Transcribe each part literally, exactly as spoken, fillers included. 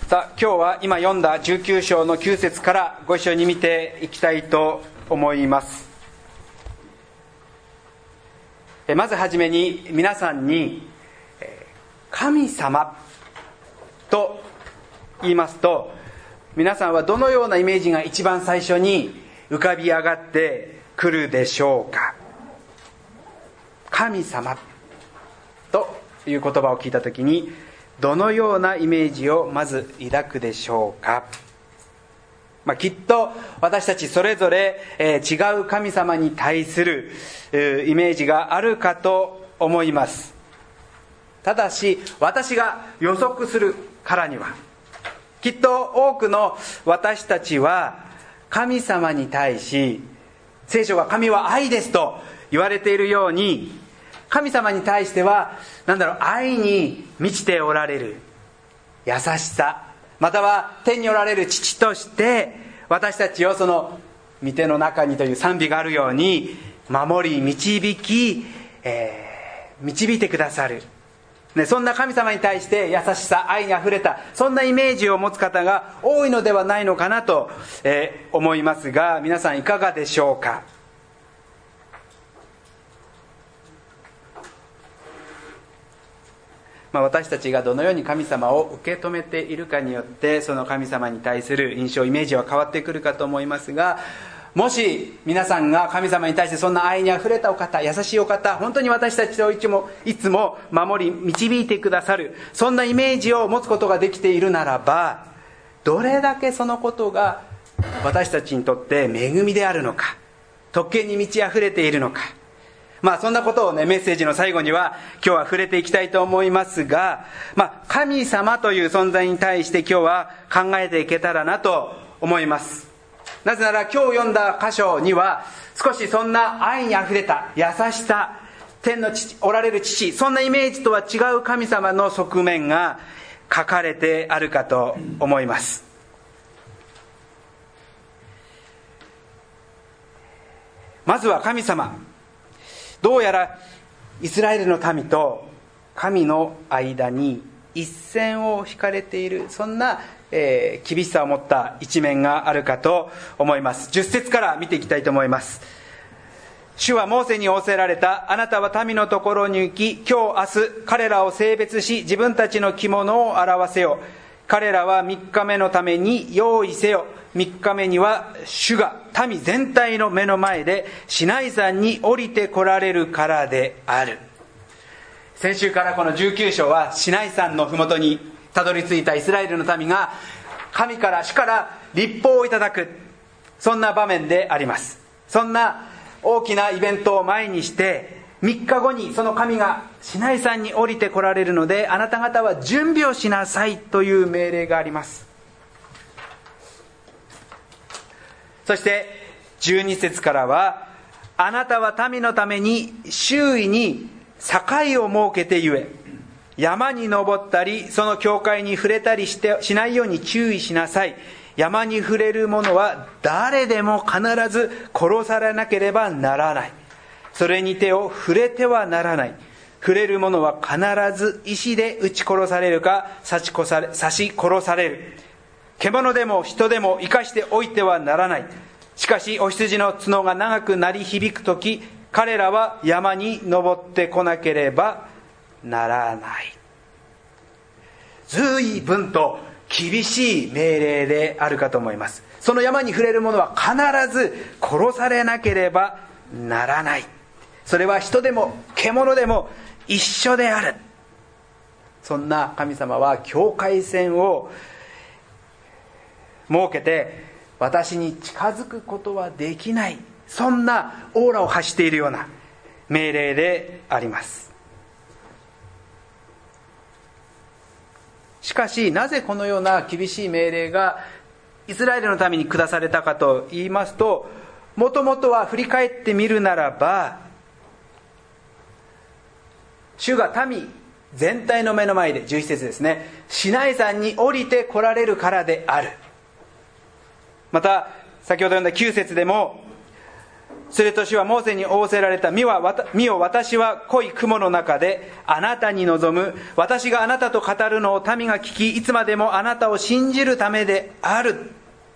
さあ、今日は今読んだじゅうきゅう章のきゅう節からご一緒に見ていきたいと思います。まずはじめに皆さんに神様と言いますと、皆さんはどのようなイメージが一番最初に浮かび上がってくるでしょうか。神様という言葉を聞いたときにどのようなイメージをまず抱くでしょうか。まあ、きっと私たちそれぞれ、えー、違う神様に対する、えー、イメージがあるかと思います。ただし私が予測するからには、きっと多くの私たちは神様に対し、聖書が神は愛ですと言われているように、神様に対しては何だろう、愛に満ちておられる優しさ、または天におられる父として私たちをその御手の中にという賛美があるように守り導き、えー、導いてくださる、ね、そんな神様に対して優しさ、愛にあふれた、そんなイメージを持つ方が多いのではないのかなと、えー、思いますが、皆さんいかがでしょうか。まあ、私たちがどのように神様を受け止めているかによって、その神様に対する印象、イメージは変わってくるかと思いますが、もし皆さんが神様に対してそんな愛にあふれたお方、優しいお方、本当に私たちをいつもいつも守り導いてくださる、そんなイメージを持つことができているならば、どれだけそのことが私たちにとって恵みであるのか、特権に満ちあふれているのか、まあそんなことをね、メッセージの最後には今日は触れていきたいと思いますが、まあ神様という存在に対して今日は考えていけたらなと思います。なぜなら今日読んだ箇所には少しそんな愛にあふれた優しさ、天の父、おられる父、そんなイメージとは違う神様の側面が書かれてあるかと思います。まずは神様、どうやらイスラエルの民と神の間に一線を引かれている、そんな、えー、厳しさを持った一面があるかと思います。じゅっ節から見ていきたいと思います。主はモーセに仰せられた。あなたは民のところに行き、今日明日彼らを性別し、自分たちの着物を表せよ。彼らは三日目のために用意せよ。三日目には主が民全体の目の前でシナイ山に降りて来られるからである。先週からこのじゅうきゅう章はシナイ山のふもとにたどり着いたイスラエルの民が神から主から律法をいただく、そんな場面であります。そんな大きなイベントを前にしてみっかごにその神がシナイ山に降りて来られるので、あなた方は準備をしなさいという命令があります。そしてじゅうに節からは、あなたは民のために周囲に境を設けてゆえ、山に登ったりその境界に触れたりしてしないように注意しなさい。山に触れる者は誰でも必ず殺されなければならない。それに手を触れてはならない。触れる者は必ず石で撃ち殺されるか刺し殺され、刺し殺される。獣でも人でも生かしておいてはならない。しかしお羊の角が長く鳴り響くとき、彼らは山に登ってこなければならない。随分と厳しい命令であるかと思います。その山に触れる者は必ず殺されなければならない。それは人でも獣でも一緒である。そんな神様は境界線を設けて、私に近づくことはできない、そんなオーラを発しているような命令であります。しかしなぜこのような厳しい命令がイスラエルのために下されたかと言いますと、もともとは振り返ってみるならば、主が民全体の目の前で、じゅういち節ですね、シナイ山に降りて来られるからである。また先ほど読んだきゅう節でも、 すると主はモーセに仰せられた。見は見よ、私は濃い雲の中であなたに臨む。私があなたと語るのを民が聞き、いつまでもあなたを信じるためである。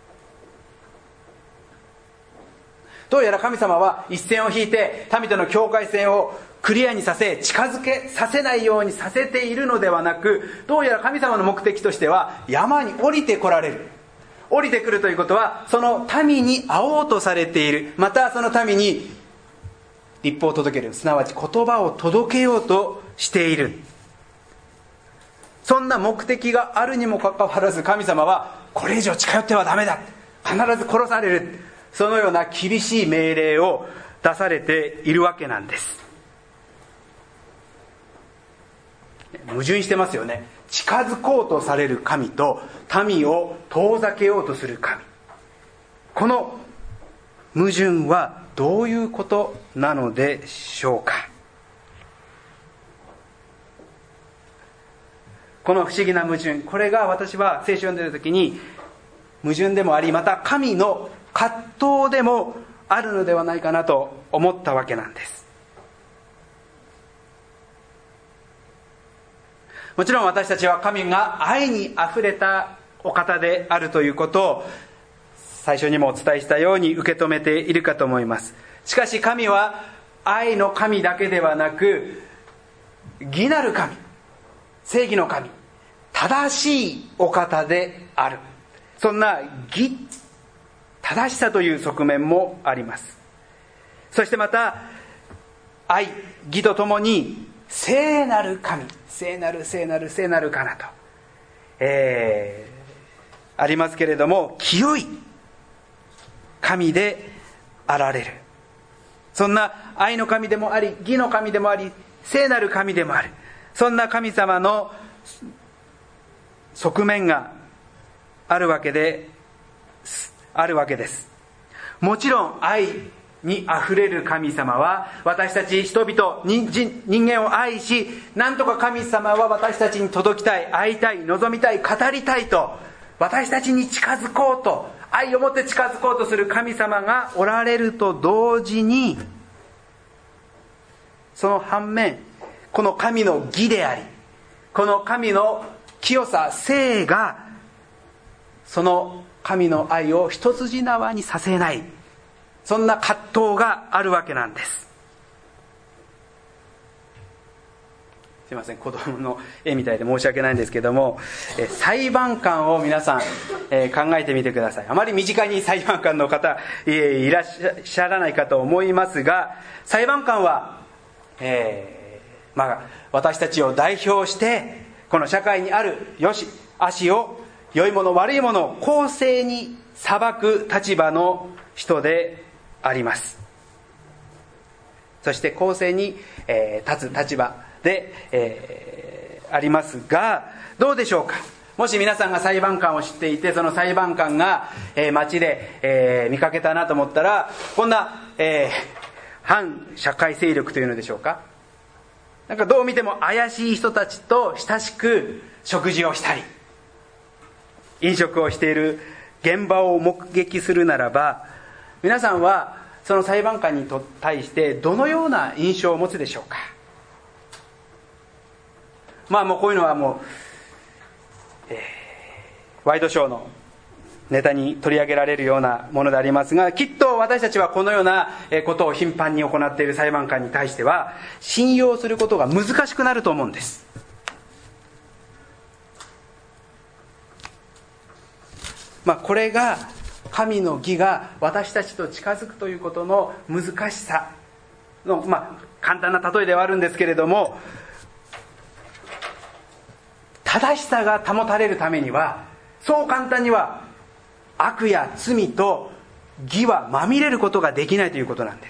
どうやら神様は一線を引いて民との境界線をクリアにさせ、近づけさせないようにさせているのではなく、どうやら神様の目的としては山に降りてこられる。降りてくるということは、その民に会おうとされている。またその民に律法を届ける、すなわち言葉を届けようとしている。そんな目的があるにもかかわらず、神様はこれ以上近寄ってはダメだ、必ず殺される、そのような厳しい命令を出されているわけなんです。矛盾してますよね。近づこうとされる神と民を遠ざけようとする神、この矛盾はどういうことなのでしょうか。この不思議な矛盾、これが私は聖書を読んでいる時に矛盾でもあり、また神の葛藤でもあるのではないかなと思ったわけなんです。もちろん私たちは神が愛にあふれたお方であるということを最初にもお伝えしたように受け止めているかと思います。しかし神は愛の神だけではなく、義なる神、正義の神、正しいお方である。そんな義、正しさという側面もあります。そしてまた愛、義とともに聖なる神、聖なる聖なる聖なるかなと、えー、ありますけれども、清い神であられる。そんな愛の神でもあり、義の神でもあり、聖なる神でもある。そんな神様の側面があるわけであるわけです。もちろん愛にあふれる神様は私たち人々、人, 人間を愛し、なんとか神様は私たちに届きたい、会いたい、望みたい、語りたいと、私たちに近づこうと、愛を持って近づこうとする神様がおられると同時に、その反面、この神の義であり、この神の清さ、聖がその神の愛を一筋縄にさせない、そんな葛藤があるわけなんです。すいません、子供の絵みたいで申し訳ないんですけども、え裁判官を皆さん、えー、考えてみてください。あまり身近に裁判官の方、えー、いらっしゃらないかと思いますが、裁判官は、えーまあ、私たちを代表してこの社会にある良し悪しを、良いもの悪いものを公正に裁く立場の人であります。そして公正に、えー、立つ立場で、えー、ありますが、どうでしょうか。もし皆さんが裁判官を知っていて、その裁判官が、えー、街で、えー、見かけたなと思ったら、こんな、えー、反社会勢力というのでしょうか、なんかどう見ても怪しい人たちと親しく食事をしたり飲食をしている現場を目撃するならば、皆さんはその裁判官に対してどのような印象を持つでしょうか。まあもうこういうのはもう、えー、ワイドショーのネタに取り上げられるようなものでありますが、きっと私たちはこのようなことを頻繁に行っている裁判官に対しては信用することが難しくなると思うんです。まあこれが神の義が私たちと近づくということの難しさの、まあ簡単な例えではあるんですけれども、正しさが保たれるためにはそう簡単には悪や罪と義はまみれることができないということなんです。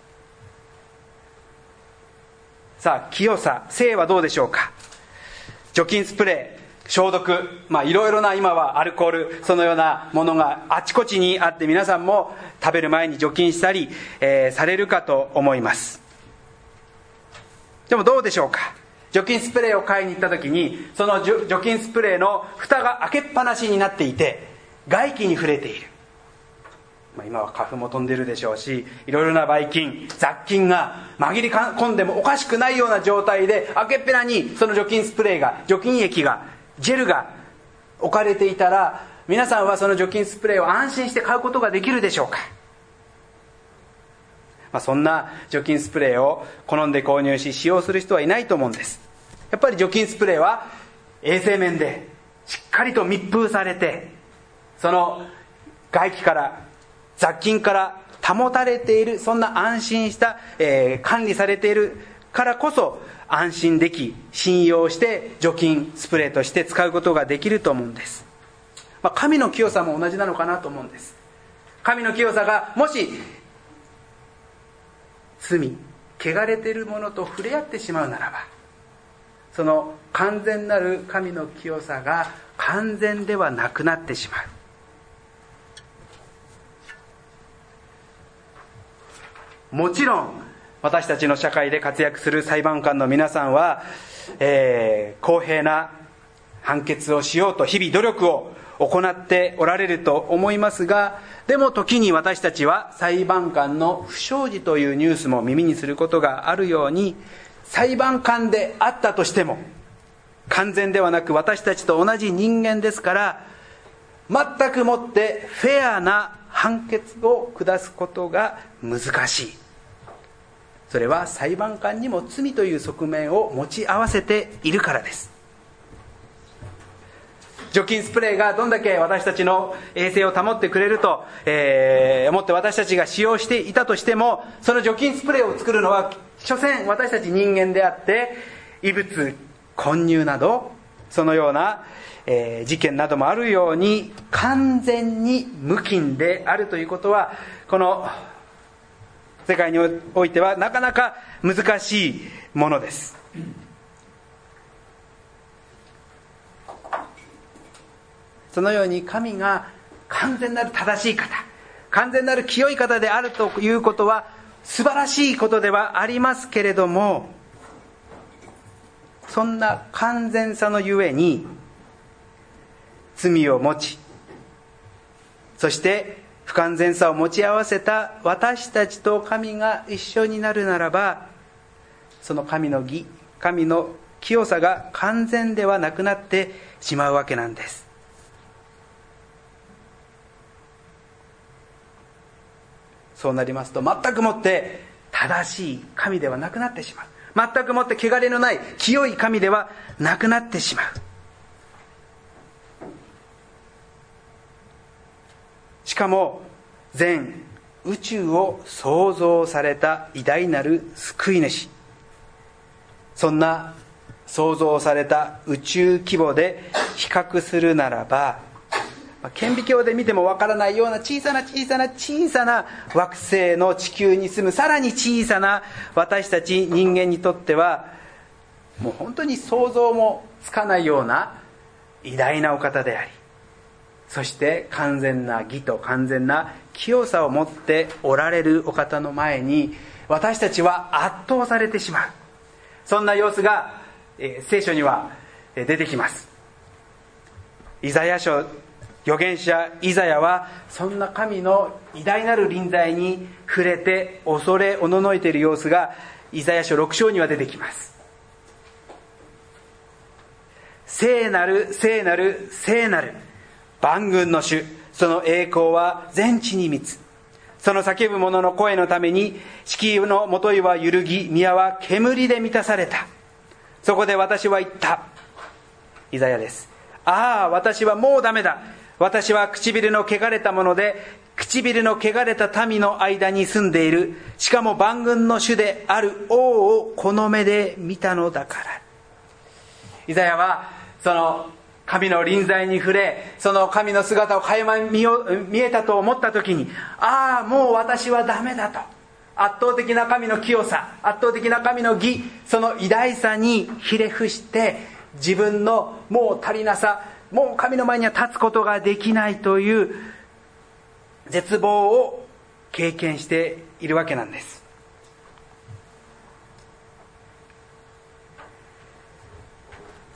さあ、清さ、聖はどうでしょうか。除菌スプレー、消毒、まあいろいろな、今はアルコール、そのようなものがあちこちにあって、皆さんも食べる前に除菌したり、えー、されるかと思います。でもどうでしょうか。除菌スプレーを買いに行った時に、その除菌スプレーの蓋が開けっぱなしになっていて外気に触れている。 まあ、今は花粉も飛んでるでしょうし、いろいろなばい菌、雑菌が紛れ込んでもおかしくないような状態で、開けっぺらにその除菌スプレーが、除菌液が、ジェルが置かれていたら、皆さんはその除菌スプレーを安心して買うことができるでしょうか。まあ、そんな除菌スプレーを好んで購入し使用する人はいないと思うんです。やっぱり除菌スプレーは衛生面でしっかりと密封されて、その外気から雑菌から保たれている、そんな安心した、えー、管理されているからこそ安心でき、信用して除菌スプレーとして使うことができると思うんです。まあ、神の清さも同じなのかなと思うんです。神の清さがもし罪、汚れているものと触れ合ってしまうならば、その完全なる神の清さが完全ではなくなってしまう。もちろん私たちの社会で活躍する裁判官の皆さんは、えー、公平な判決をしようと日々努力を行っておられると思いますが、でも時に私たちは裁判官の不祥事というニュースも耳にすることがあるように、裁判官であったとしても完全ではなく私たちと同じ人間ですから、全くもってフェアな判決を下すことが難しい。それは裁判官にも罪という側面を持ち合わせているからです。除菌スプレーがどんだけ私たちの衛生を保ってくれると、えー、思って私たちが使用していたとしても、その除菌スプレーを作るのは所詮私たち人間であって、異物混入などそのような、えー、事件などもあるように完全に無菌であるということは、この世界においてはなかなか難しいものです。そのように神が完全なる正しい方、完全なる清い方であるということは素晴らしいことではありますけれども、そんな完全さのゆえに罪を持ち、そして不完全さを持ち合わせた私たちと神が一緒になるならば、その神の義、神の清さが完全ではなくなってしまうわけなんです。そうなりますと、全くもって正しい神ではなくなってしまう。全くもって汚れのない清い神ではなくなってしまう。しかも全宇宙を創造された偉大なる救い主、そんな創造された宇宙規模で比較するならば、顕微鏡で見てもわからないような小さな小さな小さな惑星の地球に住むさらに小さな私たち人間にとっては、もう本当に想像もつかないような偉大なお方であり、そして完全な義と完全な清さを持っておられるお方の前に、私たちは圧倒されてしまう。そんな様子が、えー、聖書には出てきます。イザヤ書、預言者イザヤはそんな神の偉大なる臨在に触れて恐れおののいている様子がイザヤ書ろく章には出てきます。聖なる聖なる聖なる万軍の主、その栄光は全地に満つ。その叫ぶ者の声のために敷居のもといは揺るぎ、宮は煙で満たされた。そこで私は言った。イザヤです。ああ、私はもうダメだ。私は唇の汚れたもので、唇の汚れた民の間に住んでいる。しかも万軍の主である王をこの目で見たのだから。イザヤはその神の臨在に触れ、その神の姿を垣間見よ見えたと思った時に、ああ、もう私はダメだと、圧倒的な神の清さ、圧倒的な神の義、その偉大さにひれ伏して、自分のもう足りなさ、もう神の前には立つことができないという絶望を経験しているわけなんです。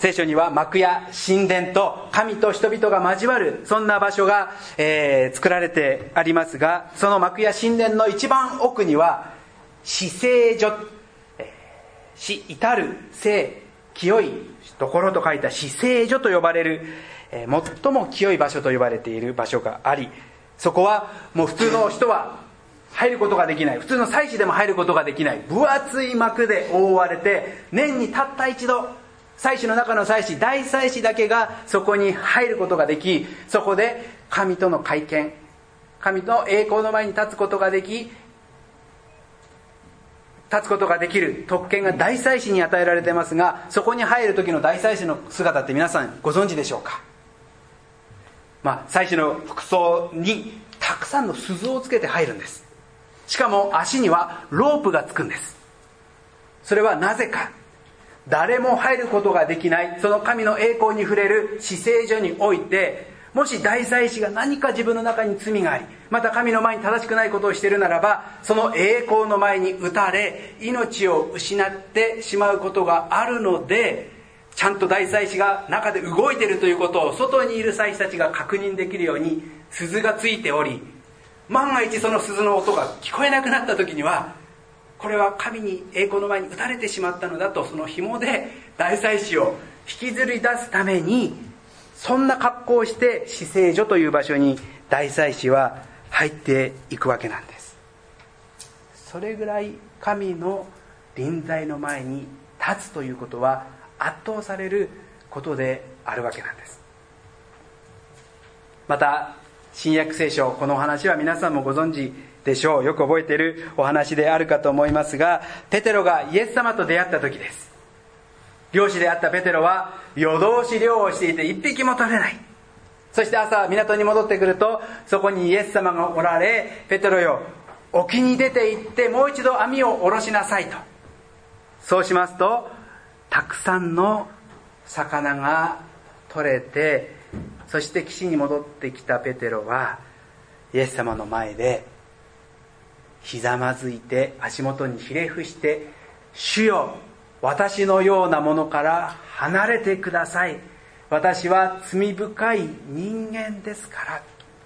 聖書には幕や神殿と神と人々が交わる、そんな場所が、えー、作られてありますが、その幕や神殿の一番奥には至聖所、えー、至至る聖、清いところと書いた至聖所と呼ばれる、えー、最も清い場所と呼ばれている場所があり、そこはもう普通の人は入ることができない、普通の祭司でも入ることができない分厚い幕で覆われて、年にたった一度祭司の中の祭司、大祭司だけがそこに入ることができ、そこで神との会見、神と栄光の前に立つことができ、立つことができる特権が大祭司に与えられていますが、そこに入る時の大祭司の姿って皆さんご存知でしょうか。まあ、祭司の服装にたくさんの鈴をつけて入るんです。しかも足にはロープがつくんです。それはなぜか、誰も入ることができないその神の栄光に触れる至聖所において、もし大祭司が何か自分の中に罪があり、また神の前に正しくないことをしているならば、その栄光の前に打たれ命を失ってしまうことがあるので、ちゃんと大祭司が中で動いているということを外にいる祭司たちが確認できるように鈴がついており、万が一その鈴の音が聞こえなくなった時には、これは神に栄光の前に打たれてしまったのだと、その紐で大祭司を引きずり出すために、そんな格好をして至聖所という場所に大祭司は入っていくわけなんです。それぐらい神の臨在の前に立つということは圧倒されることであるわけなんです。また新約聖書、このお話は皆さんもご存知でしょう。よく覚えているお話であるかと思いますが、ペテロがイエス様と出会った時です。漁師であったペテロは夜通し漁をしていて一匹も取れない。そして朝港に戻ってくると、そこにイエス様がおられ、ペテロよ、沖に出て行ってもう一度網を下ろしなさいと。そうしますとたくさんの魚が取れて、そして岸に戻ってきたペテロはイエス様の前でひざまずいて足元にひれ伏して、主よ、私のようなものから離れてください、私は罪深い人間ですから。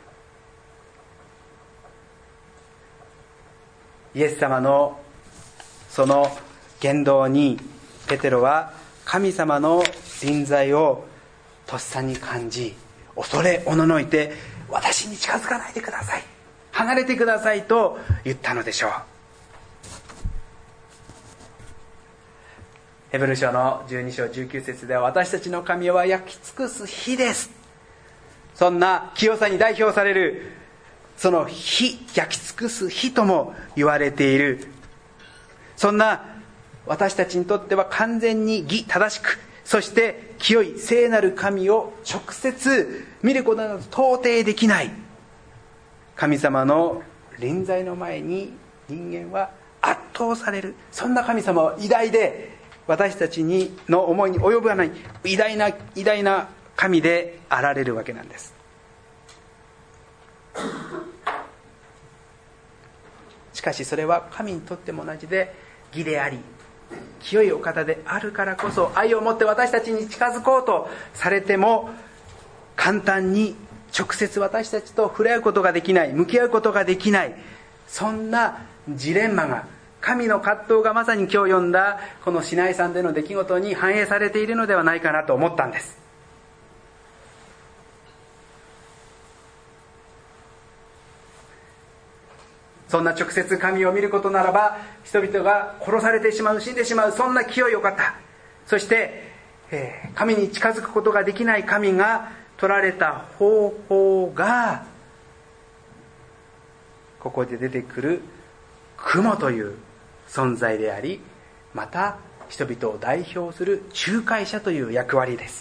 イエス様のその言動にペテロは神様の臨在をとっさに感じ、恐れおののいて、私に近づかないでください、離れてくださいと言ったのでしょう。ヘブル書のじゅうに章じゅうきゅう節では、私たちの神は焼き尽くす火です。そんな清さに代表されるその火、焼き尽くす火とも言われている、そんな私たちにとっては完全に義正しく、そして清い聖なる神を直接見ることなど到底できない神様の臨在の前に人間は圧倒される。そんな神様は偉大で、私たちにの思いに及ばない偉大な偉大な神であられるわけなんです。しかしそれは神にとっても同じで義であり、清いお方であるからこそ、愛を持って私たちに近づこうとされても簡単に直接私たちと触れ合うことができない、向き合うことができない、そんなジレンマが、神の葛藤がまさに今日読んだこのシナイ山での出来事に反映されているのではないかなと思ったんです。そんな直接神を見ることならば、人々が殺されてしまう、死んでしまう、そんな清いお方、そして、えー、神に近づくことができない神が取られた方法が、ここで出てくる雲という存在であり、また人々を代表する仲介者という役割です。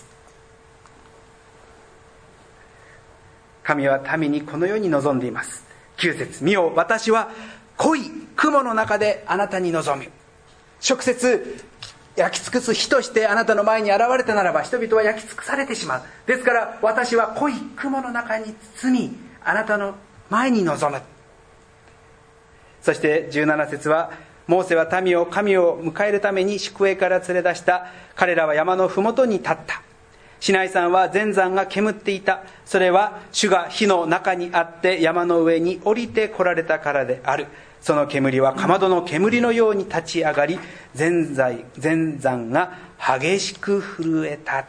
神は民にこのように望んでいます。きゅう節、見よ、私は濃い雲の中であなたに望む。直接焼き尽くす火としてあなたの前に現れたならば、人々は焼き尽くされてしまう。ですから私は濃い雲の中に包み、あなたの前に臨む。そしてじゅうなな節は、 モーセは民を神を迎えるために宿営から連れ出した。彼らは山のふもとに立った。シナイ山は全山が煙っていた。それは主が火の中にあって山の上に降りて来られたからである。その煙はかまどの煙のように立ち上がり、全山、全山が激しく震えた。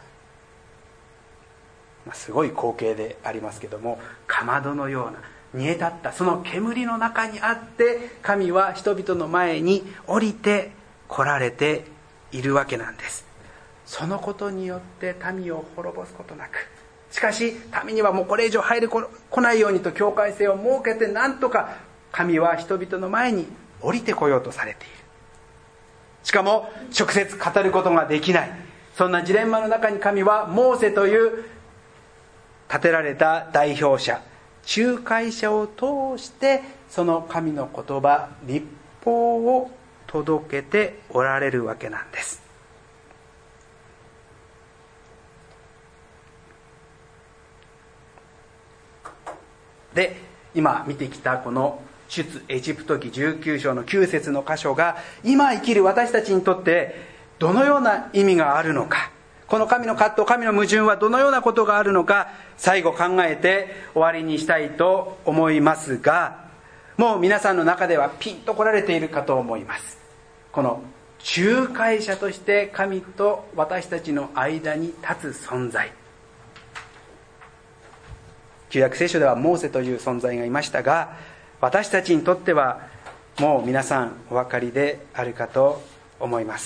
すごい光景でありますけども、かまどのような煮え立ったその煙の中にあって、神は人々の前に降りて来られているわけなんです。そのことによって民を滅ぼすことなく、しかし民にはもうこれ以上入りこないようにと境界線を設けて、なんとか神は人々の前に降りてこようとされている。しかも直接語ることができない、そんなジレンマの中に神はモーセという立てられた代表者、仲介者を通してその神の言葉、律法を届けておられるわけなんです。で、今見てきたこの出エジプト記じゅうきゅう章のきゅう節の箇所が今生きる私たちにとってどのような意味があるのか、この神の葛藤、神の矛盾はどのようなことがあるのか、最後考えて終わりにしたいと思いますが、もう皆さんの中ではピンと来られているかと思います。この仲介者として神と私たちの間に立つ存在、旧約聖書ではモーセという存在がいましたが、私たちにとってはもう皆さんお分かりであるかと思います。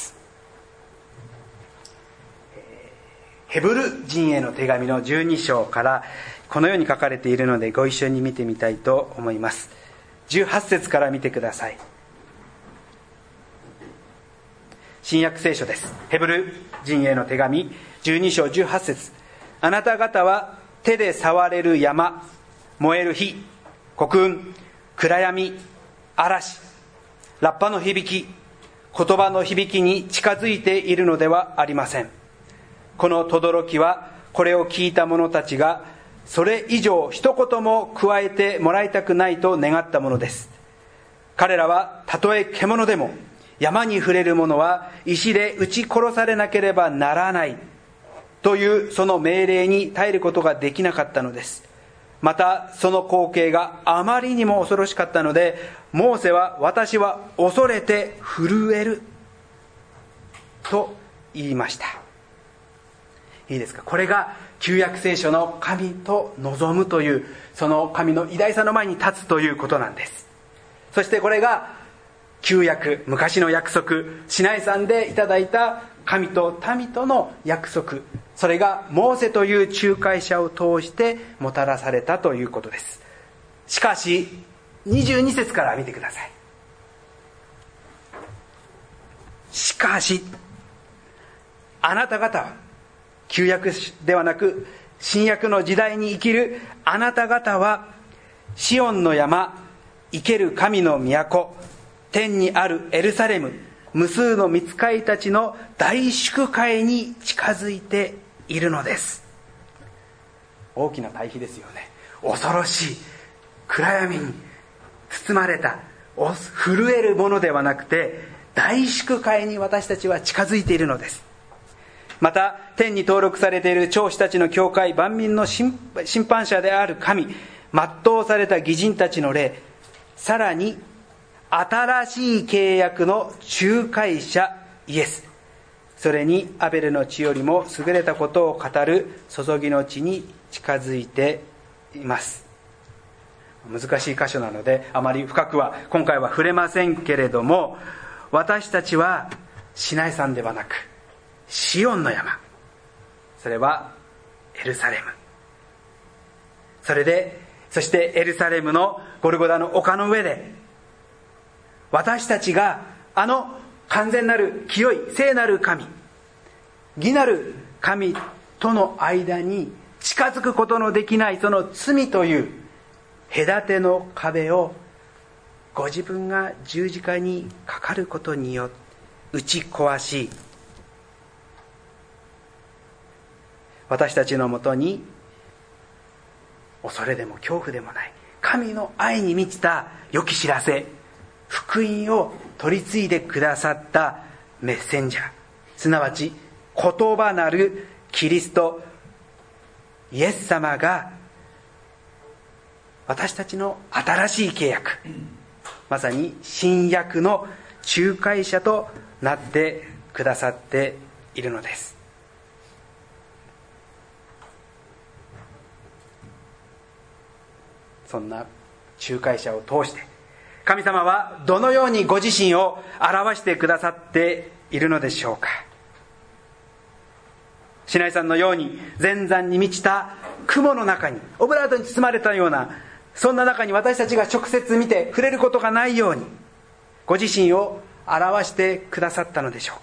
ヘブル人への手紙のじゅうに章からこのように書かれているので、ご一緒に見てみたいと思います。じゅうはち節から見てください。新約聖書です。ヘブル人への手紙じゅうに章じゅうはち節。あなた方は手で触れる山、燃える火、黒雲、暗闇、嵐、ラッパの響き、言葉の響きに近づいているのではありません。この轟きはこれを聞いた者たちがそれ以上一言も加えてもらいたくないと願ったものです。彼らはたとえ獣でも山に触れる者は石で撃ち殺されなければならないというその命令に耐えることができなかったのです。またその光景があまりにも恐ろしかったので、モーセは私は恐れて震えると言いました。いいですか。これが旧約聖書の神と望むという、その神の偉大さの前に立つということなんです。そしてこれが旧約、昔の約束、シナイ山でいただいた神と民との約束、それがモーセという仲介者を通してもたらされたということです。しかしにじゅうに節から見てください。しかしあなた方は、旧約ではなく新約の時代に生きるあなた方は、シオンの山、生ける神の都、天にあるエルサレム、無数の御使いたちの大祝会に近づいているのです。大きな対比ですよね。恐ろしい暗闇に包まれた震えるものではなくて、大祝会に私たちは近づいているのです。また天に登録されている長子たちの教会、万民の審判者である神、全うされた義人たちの霊、さらに新しい契約の仲介者イエス、それにアベルの血よりも優れたことを語る注ぎの血に近づいています。難しい箇所なのであまり深くは今回は触れませんけれども、私たちはシナイ山ではなくシオンの山、それはエルサレム、それでそしてエルサレムのゴルゴダの丘の上で、私たちがあの完全なる清い聖なる神、義なる神との間に近づくことのできないその罪という隔ての壁をご自分が十字架にかかることによって打ち壊し、私たちのもとに恐れでも恐怖でもない神の愛に満ちた良き知らせ、福音を取り継いでくださったメッセンジャー、すなわち言葉なるキリストイエス様が私たちの新しい契約、まさに新約の仲介者となってくださっているのです。そんな仲介者を通して神様はどのようにご自身を表してくださっているのでしょうか。シナイ山のように全山に満ちた雲の中に、オブラートに包まれたような、そんな中に私たちが直接見て触れることがないようにご自身を表してくださったのでしょうか。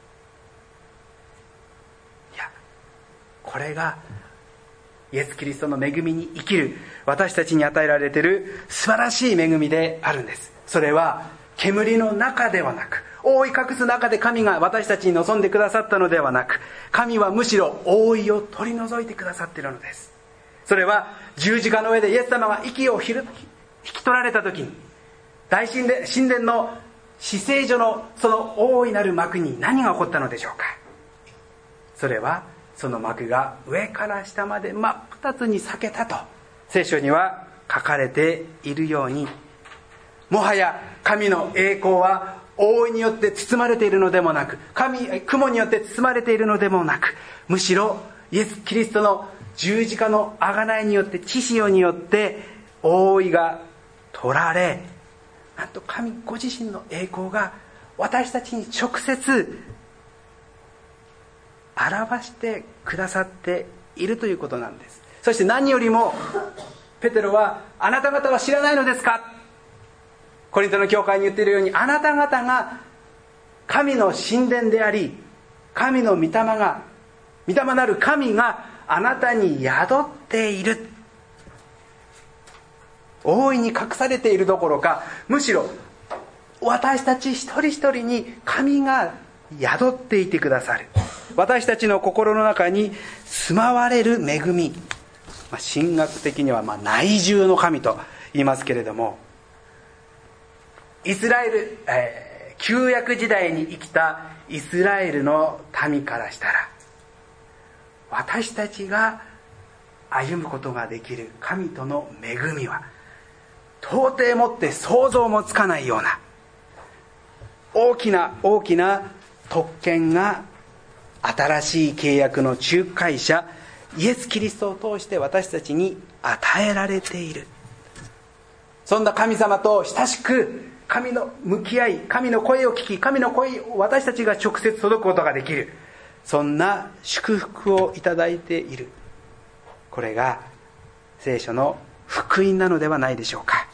いや、これがイエス・キリストの恵みに生きる私たちに与えられている素晴らしい恵みであるんです。それは煙の中ではなく、覆い隠す中で神が私たちに望んでくださったのではなく、神はむしろ覆いを取り除いてくださっているのです。それは十字架の上でイエス様が息を引き取られた時に、大神殿、神殿の至聖所のその大いなる幕に何が起こったのでしょうか。それはその幕が上から下まで真っ二つに裂けたと聖書には書かれているように、もはや神の栄光は覆いによって包まれているのでもなく、神雲によって包まれているのでもなく、むしろイエス・キリストの十字架の贖いによって、血潮によって覆いが取られ、なんと神ご自身の栄光が私たちに直接表してくださっているということなんです。そして何よりもペテロは、あなた方は知らないのですか、コリントの教会に言っているように、あなた方が神の神殿であり、神の御霊が御霊なる神があなたに宿っている。大いに隠されているどころか、むしろ私たち一人一人に神が宿っていてくださる。私たちの心の中に住まわれる恵み、まあ、神学的にはまあ内住の神と言いますけれども、イスラエル、えー、旧約時代に生きたイスラエルの民からしたら、私たちが歩むことができる神との恵みは到底もって想像もつかないような大きな大きな特権が新しい契約の仲介者イエス・キリストを通して私たちに与えられている。そんな神様と親しく神の向き合い、神の声を聞き、神の声を私たちが直接届くことができる、そんな祝福をいただいている。これが聖書の福音なのではないでしょうか。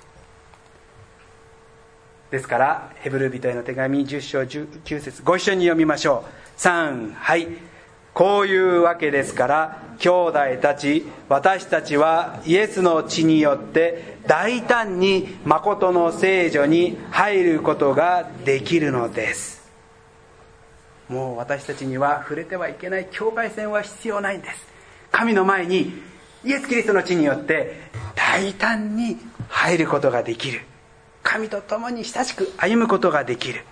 ですからヘブル人への手紙じゅっ章じゅうきゅう節、ご一緒に読みましょう。さん、はい。こういうわけですから、兄弟たち、私たちはイエスの血によって大胆に誠の聖所に入ることができるのです。もう私たちには触れてはいけない境界線は必要ないんです。神の前にイエス・キリストの血によって大胆に入ることができる。神と共に親しく歩むことができる。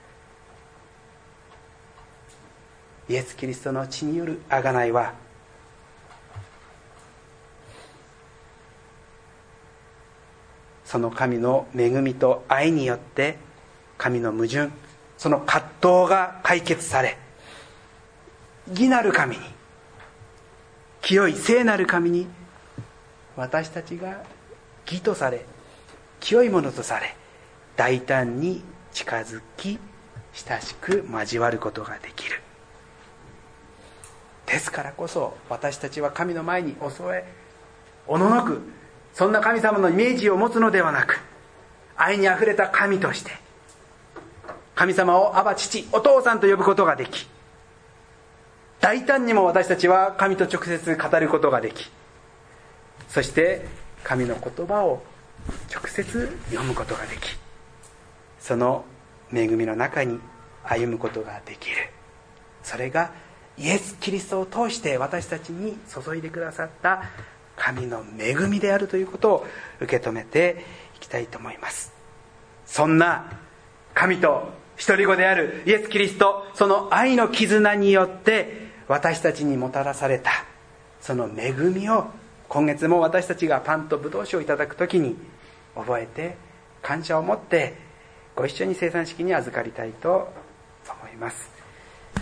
イエス・キリストの血による贖いは、その神の恵みと愛によって神の矛盾、その葛藤が解決され、義なる神に、清い聖なる神に私たちが義とされ、清いものとされ、大胆に近づき親しく交わることができる。ですからこそ私たちは神の前に恐れおののく、そんな神様のイメージを持つのではなく、愛にあふれた神として神様をアバ父、お父さんと呼ぶことができ、大胆にも私たちは神と直接語ることができ、そして神の言葉を直接読むことができ、その恵みの中に歩むことができる。それがイエス・キリストを通して私たちに注いでくださった神の恵みであるということを受け止めていきたいと思います。そんな神と一人子であるイエス・キリスト、その愛の絆によって私たちにもたらされたその恵みを、今月も私たちがパンとブドウ酒をいただくときに覚えて、感謝を持ってご一緒に聖餐式に預かりたいと思います。